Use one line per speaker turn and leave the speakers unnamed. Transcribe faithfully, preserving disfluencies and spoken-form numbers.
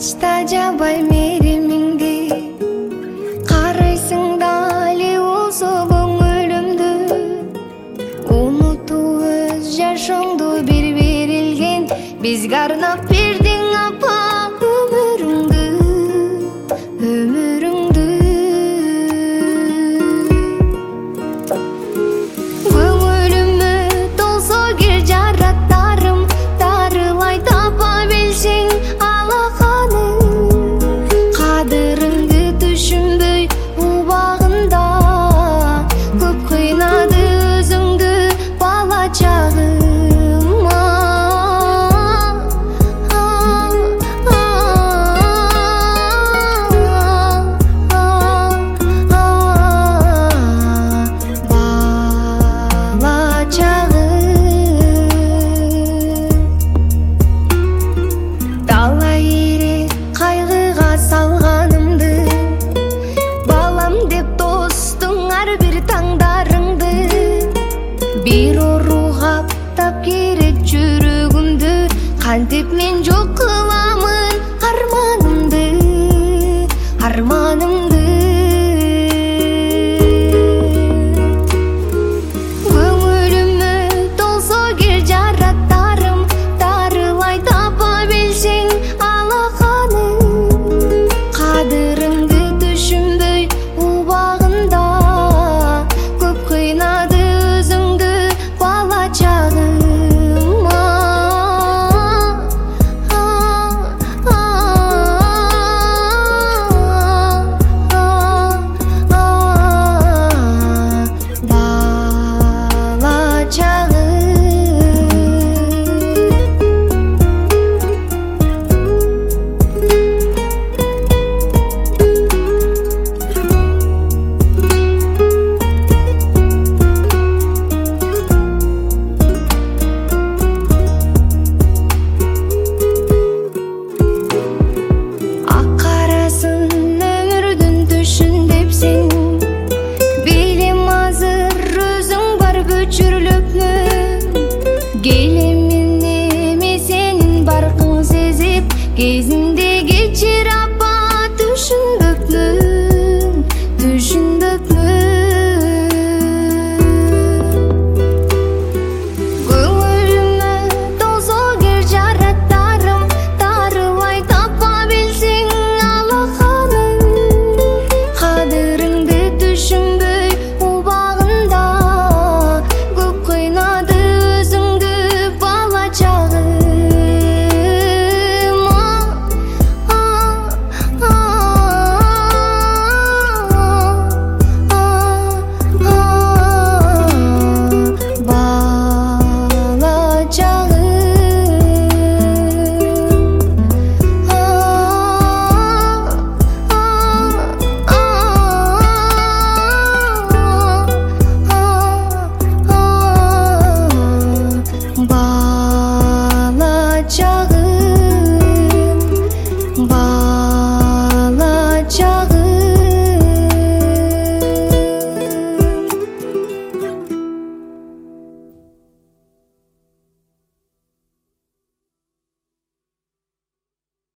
Ачта жабай меремиңди, карайсың дали болсо көңүлүмдү. Унутуп өз жашооңду бир берилген, бизге арнап бердиң апа өмүрүңдү, өмүрүңдү. Көңүлүмө толсо кел жараттарым, дарылай тапа билсең алаканым. Кадырыңды түшүнбөй убагында, көп кыйнады өзүңдү бала чагым. Бир оруга аптап керек жүрөгүмдү, кантип мен жок кыламын арманымды, арманымды. Көңүлүмө толсо кел жараттарым, дарылай тапа билсең алаканым. Кадырыңды түшүнбөй убагында, көп кыйнады Кезин